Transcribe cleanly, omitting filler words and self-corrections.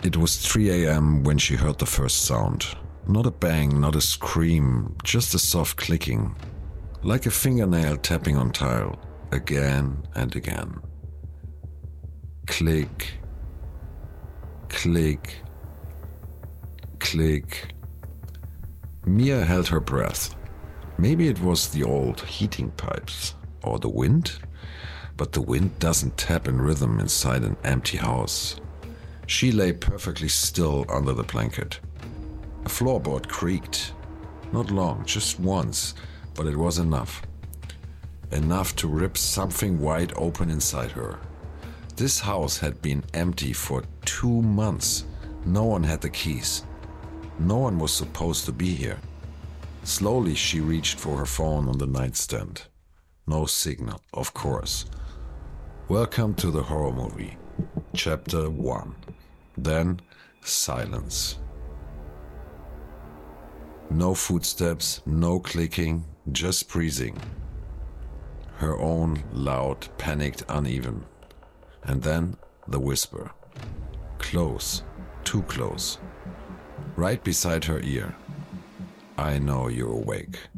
It was 3 a.m. when she heard the first sound. Not a bang, not a scream, just a soft clicking, like a fingernail tapping on tile, again and again. Click, click, click. Mia held her breath. Maybe it was the old heating pipes or the wind, but the wind doesn't tap in rhythm inside an empty house. She lay perfectly still under the blanket. A floorboard creaked. Not long, just once, but it was enough. Enough to rip something wide open inside her. This house had been empty for 2 months. No one had the keys. No one was supposed to be here. Slowly, she reached for her phone on the nightstand. No signal, of course. Welcome to the horror movie. Chapter 1. Then, silence. No footsteps, no clicking, just breathing. Her own loud, panicked, uneven. And then the whisper. Close, too close. Right beside her ear. I know you're awake.